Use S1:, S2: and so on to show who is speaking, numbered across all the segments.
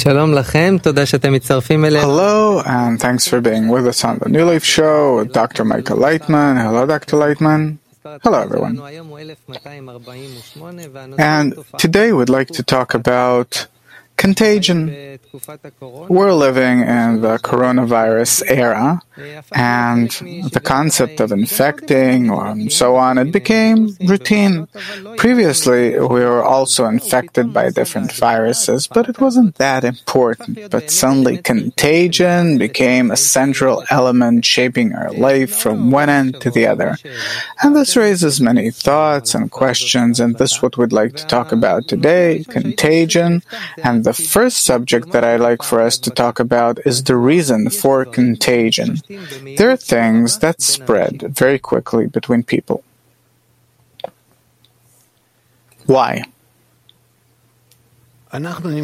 S1: Hello, and thanks for being with us on the New Leaf Show with Dr. Michael Leitman. Hello, Dr. Leitman. Hello, everyone. And today we'd like to talk about contagion. We're living in the coronavirus era, and the concept of infecting and so on, it became routine. Previously, we were also infected by different viruses, but it wasn't that important. But suddenly, contagion became a central element shaping our life from one end to the other. And this raises many thoughts and questions, and this is what we'd like to talk about today, contagion. And the first subject that I'd like for us to talk about is the reason for contagion. There are things that spread very quickly between people. Why?
S2: We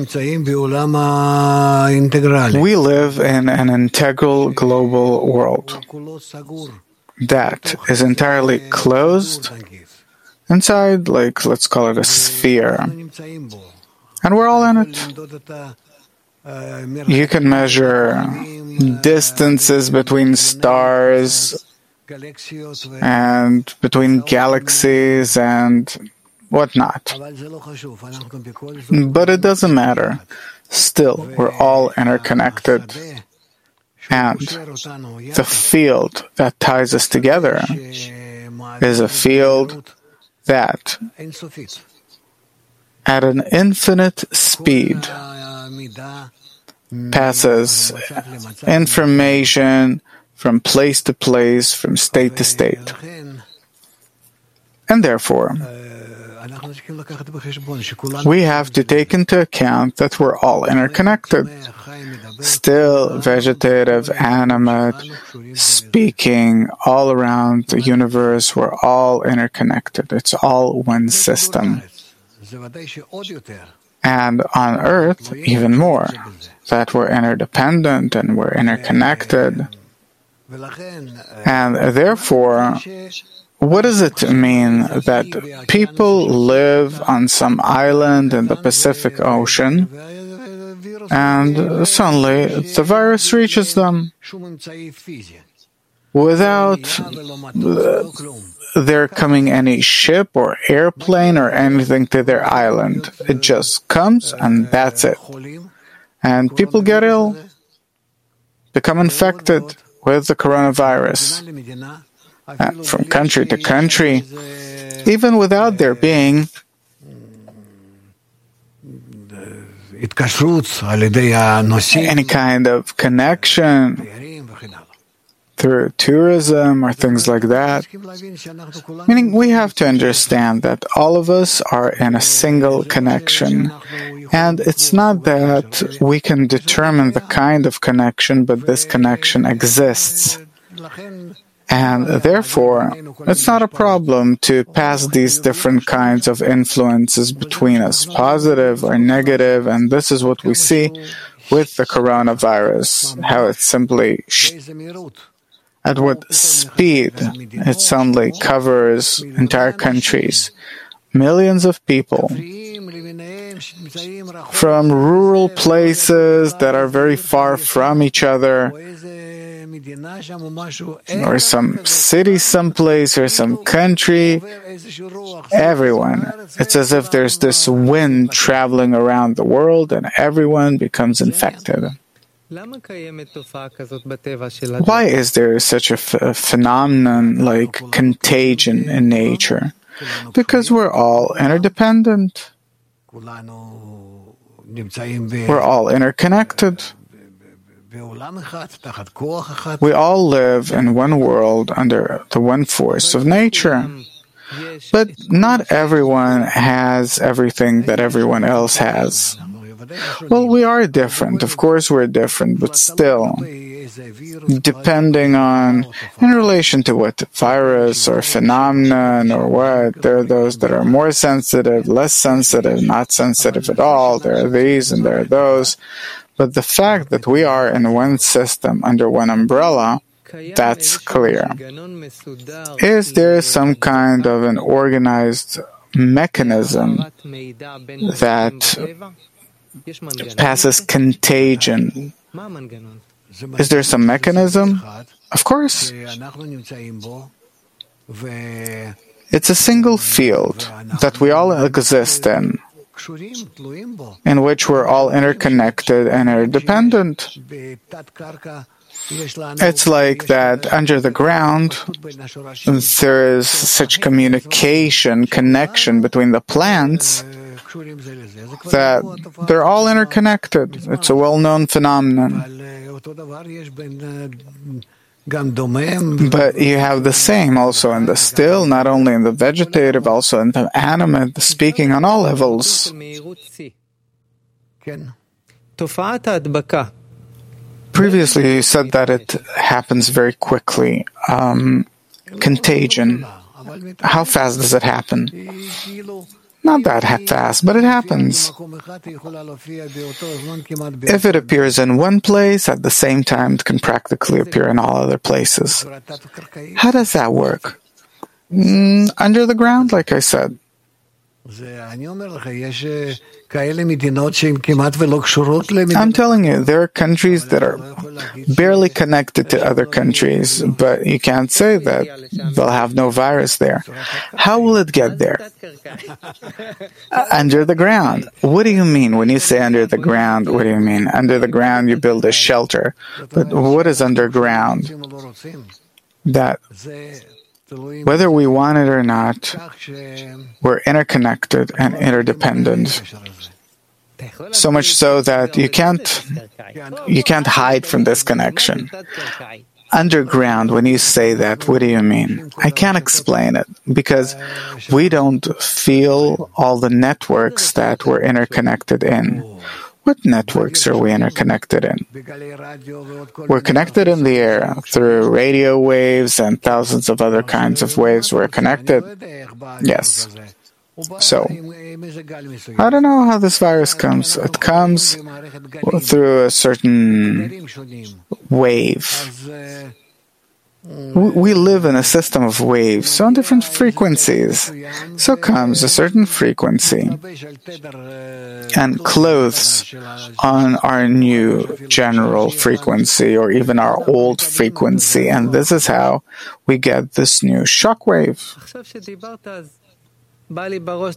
S2: live in an integral global world that is entirely closed inside, like, let's call it a sphere. And we're all in it. You can measure distances between stars and between galaxies and whatnot. But it doesn't matter. Still, we're all interconnected. And the field that ties us together is a field that at an infinite speed passes information from place to place, from state to state. And therefore, we have to take into account that we're all interconnected. Still, vegetative, animate, speaking, all around the universe, we're all interconnected. It's all one system. And on Earth, even more, that we're interdependent and we're interconnected. And therefore, what does it mean that people live on some island in the Pacific Ocean and suddenly the virus reaches them without there coming any ship or airplane or anything to their island? It just comes and that's it. And people get ill, become infected with the coronavirus. From country to country, even without there being any kind of connection through tourism or things like that. Meaning we have to understand that all of us are in a single connection. And it's not that we can determine the kind of connection, but this connection exists. And therefore, it's not a problem to pass these different kinds of influences between us, positive or negative, and this is what we see with the coronavirus, how it simply at what speed it suddenly covers entire countries, millions of people, from rural places that are very far from each other, or some city someplace, or some country, everyone. It's as if there's this wind traveling around the world and everyone becomes infected. Why is there such a phenomenon like contagion in nature? Because we're all interdependent. We're all interconnected. We all live in one world under the one force of nature. But not everyone has everything that everyone else has. Well, we are different. Of course we're different, but still, depending on, in relation to what virus or phenomenon or what, there are those that are more sensitive, less sensitive, not sensitive at all. There are these and there are those. But the fact that we are in one system, under one umbrella, that's clear. Is there some kind of an organized mechanism that
S1: passes contagion. Is there some mechanism? Of course. It's a single field that we all exist in which we're all interconnected and interdependent. It's like that under the ground, there is such connection between the plants that they're all interconnected. It's a well-known phenomenon. But you have the same also in the still, not only in the vegetative, also in the animate, speaking on all levels. Previously, you said that it happens very quickly. Contagion. How fast does it happen? Not that fast, but it happens. If it appears in one place, at the same time, it can practically appear in all other places. How does that work? Under the ground, like I said. I'm telling you, there are countries that are barely connected to other countries, but you can't say that they'll have no virus there. How will it get there? Under the ground. What do you mean when you say under the ground? What do you mean? Under the ground you build a shelter. But what is underground? That whether we want it or not, we're interconnected and interdependent. So much so that you can't hide from this connection. Underground, when you say that, what do you mean? I can't explain it because we don't feel all the networks that we're interconnected in. What networks are we interconnected in? We're connected in the air through radio waves and thousands of other kinds of waves. We're connected. Yes. So, I don't know how this virus comes. It comes through a certain wave. We live in a system of waves, so on different frequencies. So comes a certain frequency and clothes on our new general frequency or even our old frequency, and this is how we get this new shock wave. When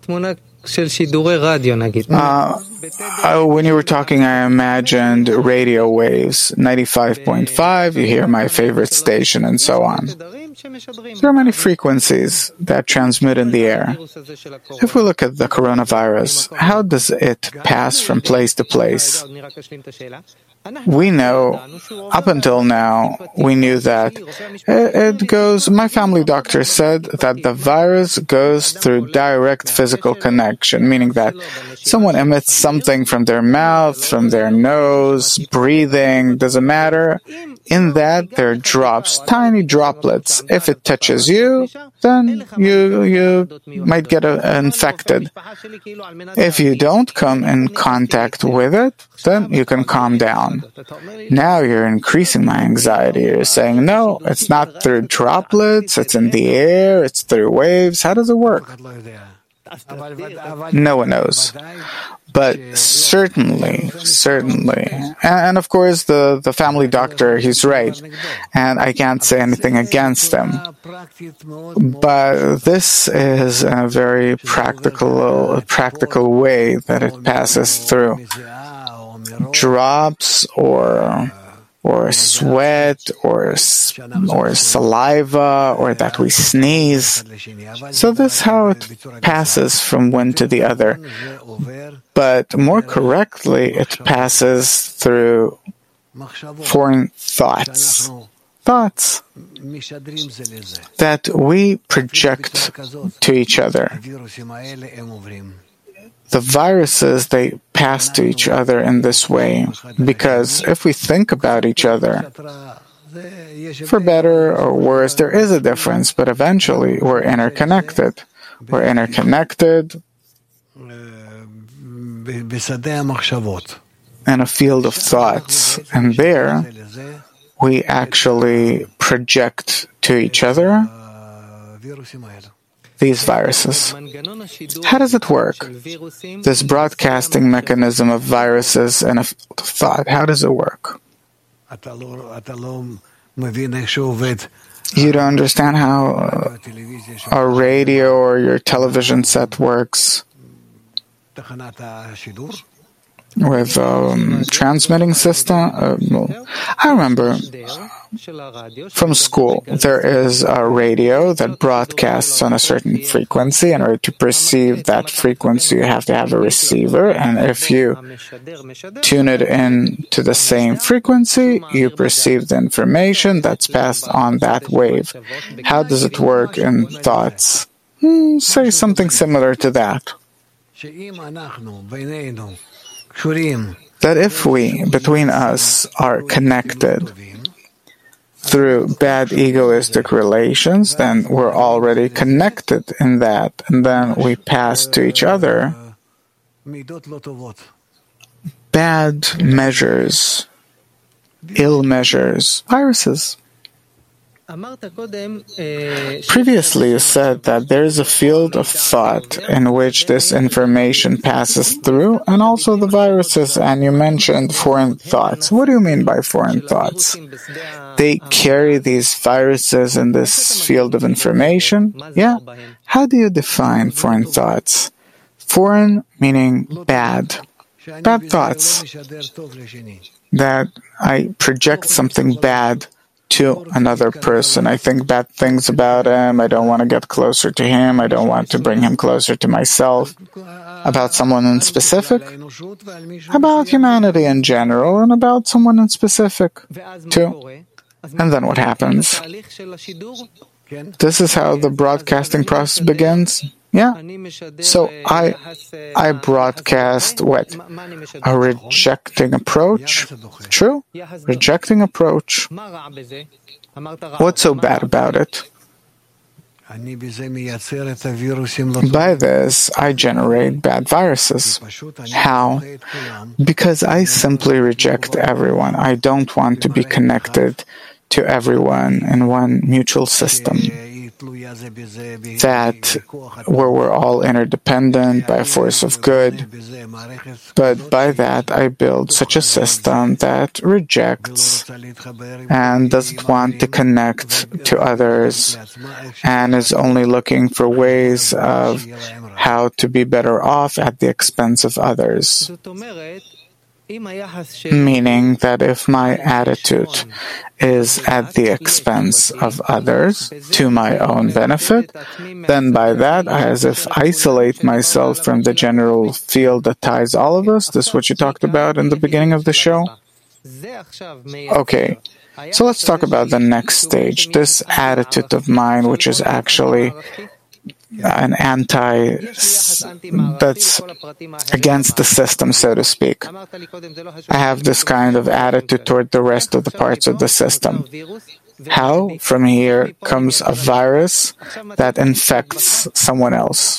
S1: you were talking, I imagined radio waves, 95.5, you hear my favorite station, and so on. There are many frequencies that transmit in the air. If we look at the coronavirus, how does it pass from place to place? We know, up until now, we knew that it goes, my family doctor said that the virus goes through direct physical connection, meaning that someone emits something from their mouth, from their nose, breathing, doesn't matter. In that, there are drops, tiny droplets. If it touches you, then you might get infected. If you don't come in contact with it, then you can calm down. Now you're increasing my anxiety. You're saying, no, it's not through droplets, it's in the air, it's through waves. How does it work? No one knows. But certainly, and of course the family doctor, he's right, and I can't say anything against him. But this is a very practical way that it passes through. Drops or sweat or saliva or that we sneeze. So this is how it passes from one to the other. But more correctly, it passes through foreign thoughts that we project to each other. The viruses, they pass to each other in this way, because if we think about each other, for better or worse, there is a difference, but eventually we're interconnected. We're interconnected in a field of thoughts, and there we actually project to each other these viruses. How does it work? This broadcasting mechanism of viruses and of thought, how does it work? You don't understand how a radio or your television set works with transmitting system? I remember from school, there is a radio that broadcasts on a certain frequency. In order to perceive that frequency, you have to have a receiver, and if you tune it in to the same frequency, you perceive the information that's passed on that wave. How does it work in thoughts? Say something similar to that. That if we, between us, are connected through bad egoistic relations, then we're already connected in that, and then we pass to each other bad measures, ill measures, viruses. Previously, you said that there is a field of thought in which this information passes through, and also the viruses, and you mentioned foreign thoughts. What do you mean by foreign thoughts? They carry these viruses in this field of information? Yeah. How do you define foreign thoughts? Foreign meaning bad. Bad thoughts. That I project something bad to another person. I think bad things about him. I don't want to get closer to him. I don't want to bring him closer to myself. About someone in specific, about humanity in general, and about someone in specific too. And then what happens? This is how the broadcasting process begins. Yeah. So I broadcast what? A rejecting approach? True? Rejecting approach. What's so bad about it? By this, I generate bad viruses. How? Because I simply reject everyone. I don't want to be connected to everyone in one mutual system. That where we're all interdependent by a force of good. But by that, I build such a system that rejects and doesn't want to connect to others and is only looking for ways of how to be better off at the expense of others. Meaning that if my attitude is at the expense of others to my own benefit, then by that I as if isolate myself from the general field that ties all of us. This is what you talked about in the beginning of the show. Okay, so let's talk about the next stage, this attitude of mine, which is actually an that's against the system, so to speak. I have this kind of attitude toward the rest of the parts of the system. How? From here comes a virus that infects someone else.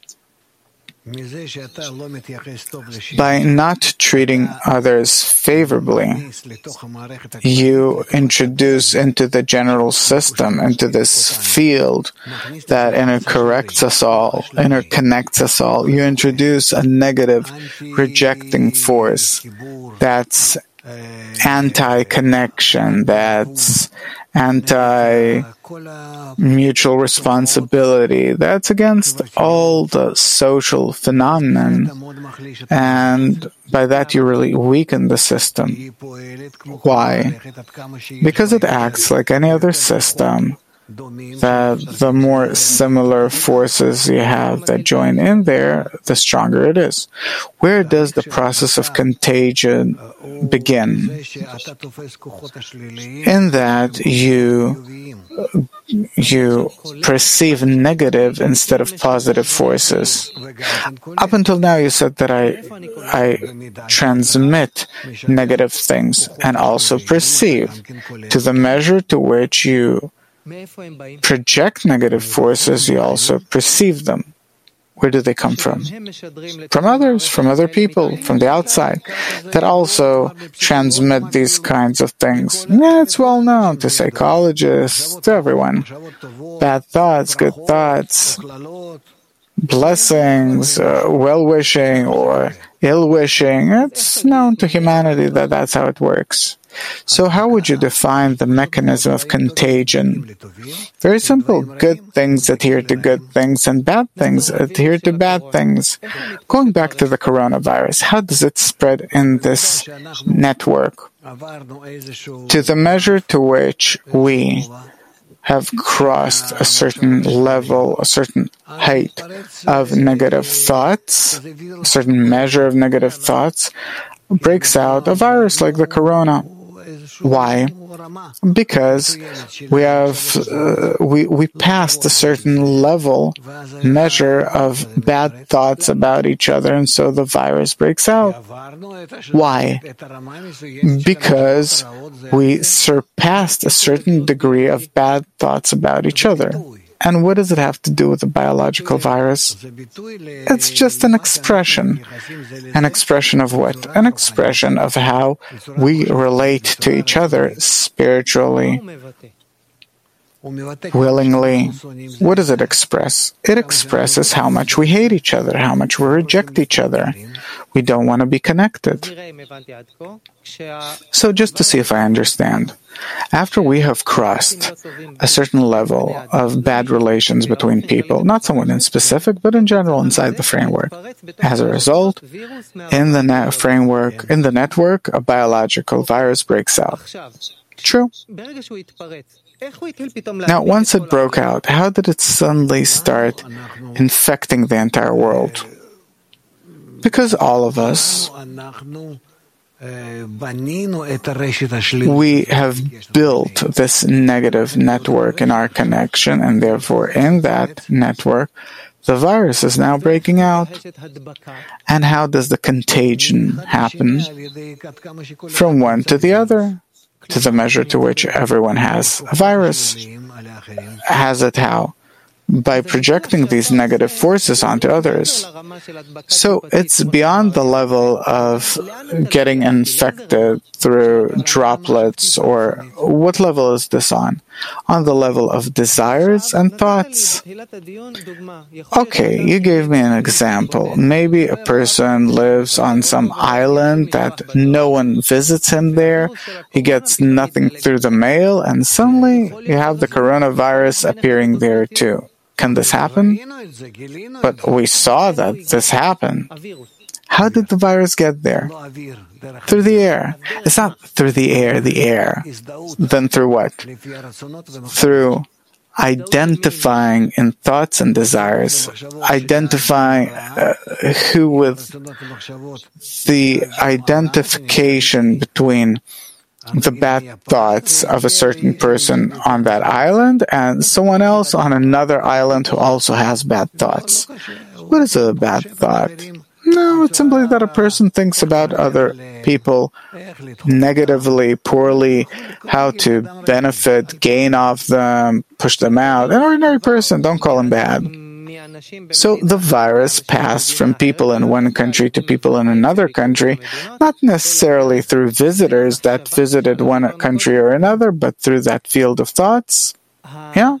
S1: By not treating others favorably, you introduce into the general system, into this field that interconnects us all, you introduce a negative rejecting force that's anti-connection, that's anti-mutual responsibility, that's against all the social phenomenon, and by that you really weaken the system. Why? Because it acts like any other system, that the more similar forces you have that join in there, the stronger it is. Where does the process of contagion begin? In that you perceive negative instead of positive forces. Up until now you said that I transmit negative things and also perceive. To the measure to which you project negative forces, you also perceive them. Where do they come from? From others, from other people, from the outside, that also transmit these kinds of things. Yeah, it's well known to psychologists, to everyone. Bad thoughts, good thoughts, blessings, well-wishing or ill-wishing. It's known to humanity that that's how it works. So how would you define the mechanism of contagion? Very simple. Good things adhere to good things and bad things adhere to bad things. Going back to the coronavirus, how does it spread in this network? To the measure to which we have crossed a certain level, a certain height of negative thoughts, a certain measure of negative thoughts, breaks out a virus like the corona. Why? Because we passed a certain measure of bad thoughts about each other, and so the virus breaks out. Why? Because we surpassed a certain degree of bad thoughts about each other. And what does it have to do with the biological virus? It's just an expression. An expression of what? An expression of how we relate to each other spiritually, willingly. What does it express? It expresses how much we hate each other, how much we reject each other. We don't want to be connected. So just to see if I understand, after we have crossed a certain level of bad relations between people, not someone in specific, but in general inside the framework, as a result, in the network, a biological virus breaks out. True. Now, once it broke out, how did it suddenly start infecting the entire world? Because all of us, we have built this negative network in our connection, and therefore in that network, the virus is now breaking out. And how does the contagion happen? From one to the other, to the measure to which everyone has a virus. Has it how? By projecting these negative forces onto others. So it's beyond the level of getting infected through droplets, or what level is this on? On the level of desires and thoughts. Okay, you gave me an example. Maybe a person lives on some island that no one visits him there. He gets nothing through the mail, and suddenly you have the coronavirus appearing there too. Can this happen? But we saw that this happened. How did the virus get there? Through the air. It's not through the air. Then through what? Through identifying in thoughts and desires, identifying who with the identification between the bad thoughts of a certain person on that island and someone else on another island who also has bad thoughts. What is a bad thought? No, it's simply that a person thinks about other people negatively, poorly, how to benefit, gain off them, push them out. An ordinary person, don't call him bad. So the virus passed from people in one country to people in another country, not necessarily through visitors that visited one country or another, but through that field of thoughts. Yeah?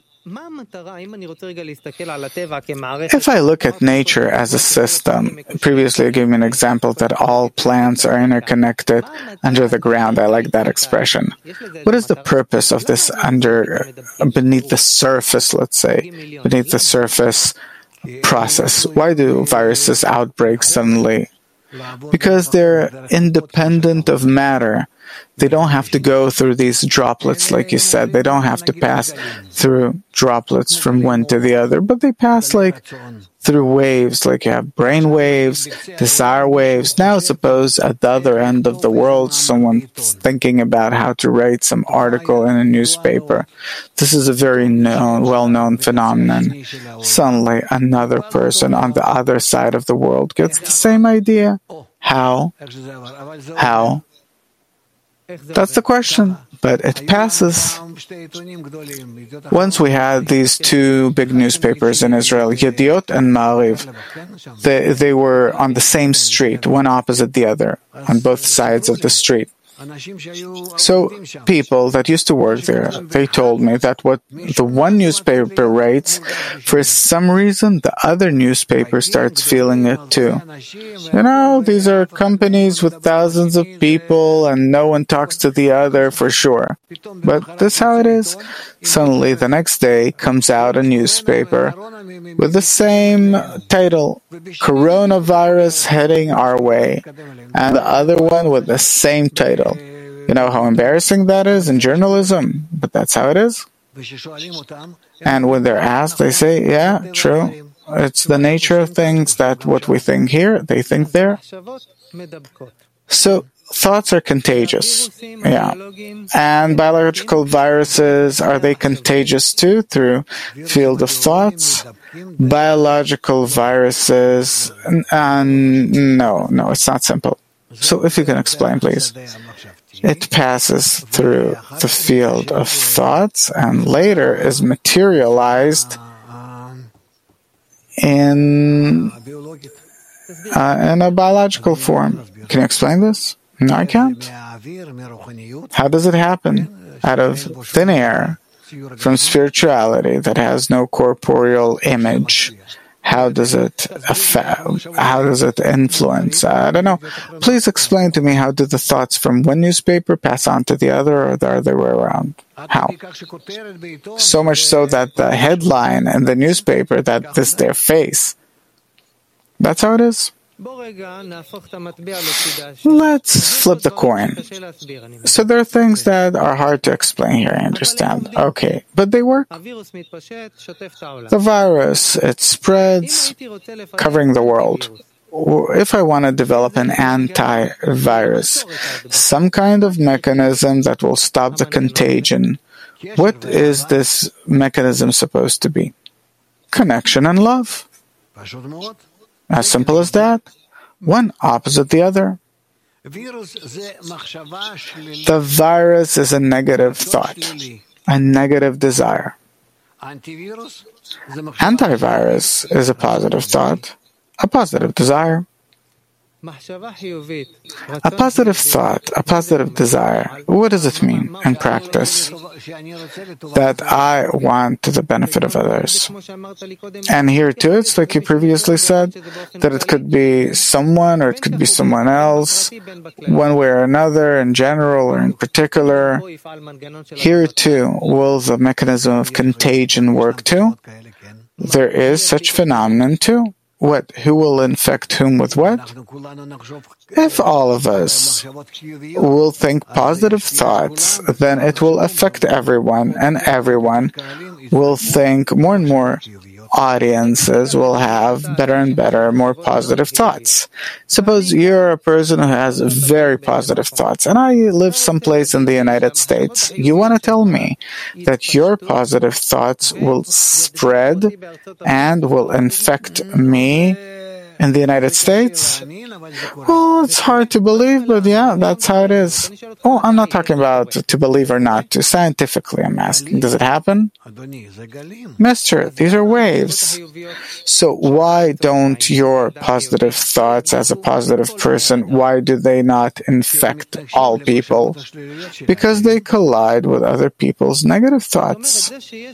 S1: If I look at nature as a system, previously I gave me an example that all plants are interconnected under the ground. I like that expression. What is the purpose of this beneath the surface, let's say, beneath the surface process? Why do viruses outbreak suddenly? Because they're independent of matter. They don't have to go through these droplets, like you said. They don't have to pass through droplets from one to the other, but they pass like through waves, like you have brain waves, desire waves. Now suppose at the other end of the world, someone's thinking about how to write some article in a newspaper. This is a very well-known phenomenon. Suddenly, another person on the other side of the world gets the same idea. How? That's the question, but it passes. Once we had these two big newspapers in Israel, Yediot and Ma'ariv. They were on the same street, one opposite the other, on both sides of the street. So people that used to work there, they told me that what the one newspaper rates, for some reason the other newspaper starts feeling it too. These are companies with thousands of people and no one talks to the other for sure. But this is how it is. Suddenly the next day comes out a newspaper with the same title, Coronavirus Heading Our Way, and the other one with the same title. You know how embarrassing that is in journalism, but that's how it is. And when they're asked, they say, yeah, true. It's the nature of things that what we think here, they think there. So thoughts are contagious. Yeah. And biological viruses, are they contagious too through field of thoughts? Biological viruses, no, it's not simple. So if you can explain, please. It passes through the field of thoughts and later is materialized in a biological form. Can you explain this? No, I can't. How does it happen? Out of thin air, from spirituality that has no corporeal image. How does it affect? How does it influence? I don't know. Please explain to me, how do the thoughts from one newspaper pass on to the other, or the other way around? How? So much so that the headline in the newspaper, that is their face. That's how it is. Let's flip the coin. So there are things that are hard to explain here, I understand. Okay, but they work. The virus, it spreads, covering the world. If I want to develop an antivirus, some kind of mechanism that will stop the contagion, what is this mechanism supposed to be? Connection and love. As simple as that. One opposite the other. The virus is a negative thought, a negative desire. Antivirus is a positive thought, a positive desire. A positive thought, a positive desire. What does it mean in practice? That I want the benefit of others. And here too, it's like you previously said, that it could be someone or it could be someone else, one way or another, in general or in particular. Here too, will the mechanism of contagion work too? There is such phenomenon too. What? Who will infect whom with what? If all of us will think positive thoughts, then it will affect everyone, and everyone will think more and more. Audiences will have better and better, more positive thoughts. Suppose you're a person who has very positive thoughts, and I live someplace in the United States. You want to tell me that your positive thoughts will spread and will infect me in the United States? Well, it's hard to believe, but yeah, that's how it is. Oh, I'm not talking about to believe or not to. Scientifically, I'm asking, does it happen? Mister, these are waves. So why don't your positive thoughts as a positive person, why do they not infect all people? Because they collide with other people's negative thoughts.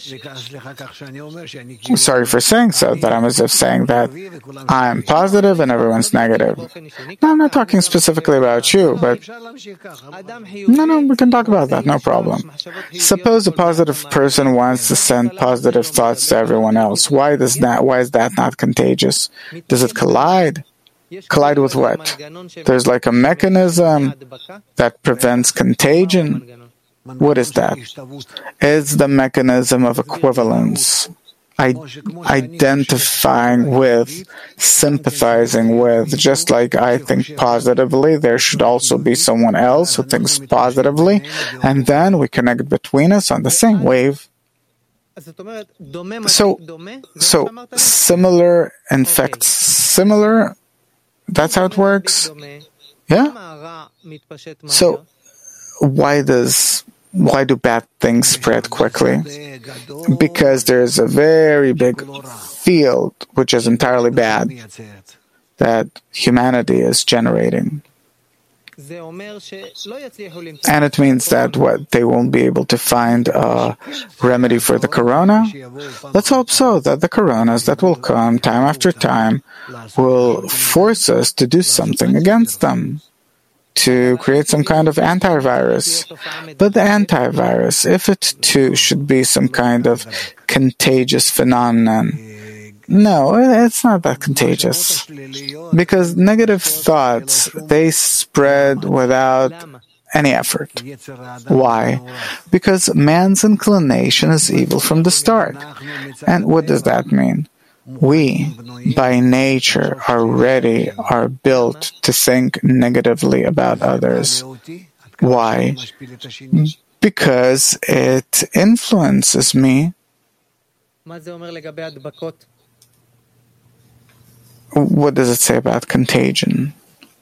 S1: Sorry for saying so, that I'm as if saying that I'm positive and everyone's negative. No, I'm not talking specifically about you, but no, we can talk about that, no problem. Suppose a positive person wants to send positive thoughts to everyone else. Why is that not contagious? Does it collide? Collide with what? There's like a mechanism that prevents contagion. What is that? It's the mechanism of equivalence. Identifying with, sympathizing with. Just like I think positively, there should also be someone else who thinks positively, and then we connect between us on the same wave. So similar infects similar. That's how it works. Yeah. So why do bad things spread quickly? Because there's a very big field which is entirely bad that humanity is generating. And it means that they won't be able to find a remedy for the corona. Let's hope so, that the coronas that will come time after time will force us to do something against them, to create some kind of antivirus. But the antivirus, if it too should be some kind of contagious phenomenon, no, it's not that contagious. Because negative thoughts, they spread without any effort. Why? Because man's inclination is evil from the start. And what does that mean? We, by nature, are built to think negatively about others. Why? Because it influences me. What does it say about contagion?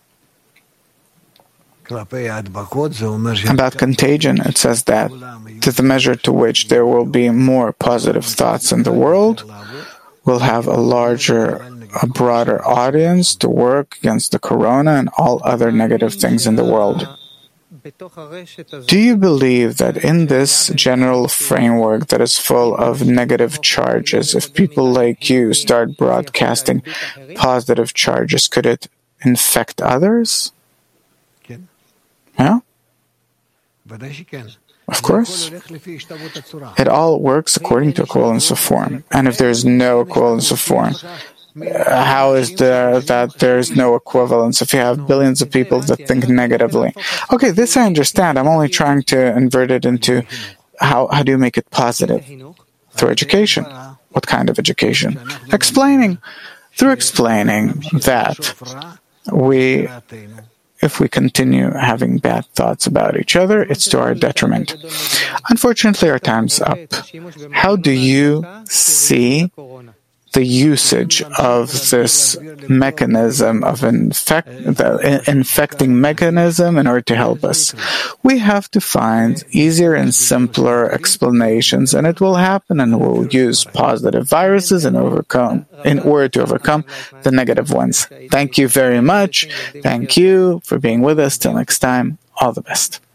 S1: About contagion, it says that to the measure to which there will be more positive thoughts in the world, we'll have a broader audience to work against the corona and all other negative things in the world. Do you believe that in this general framework that is full of negative charges, if people like you start broadcasting positive charges, could it infect others? Yeah? Of course. It all works according to equivalence of form. And if there is no equivalence of form, how is there that there is no equivalence if you have billions of people that think negatively? Okay, this I understand. I'm only trying to invert it into how do you make it positive? Through education. What kind of education? Through explaining that if we continue having bad thoughts about each other, it's to our detriment. Unfortunately, our time's up. How do you see the usage of this mechanism of the infecting mechanism in order to help us? We have to find easier and simpler explanations, and it will happen, and we'll use positive viruses in order to overcome the negative ones. Thank you very much. Thank you for being with us. Till next time, all the best.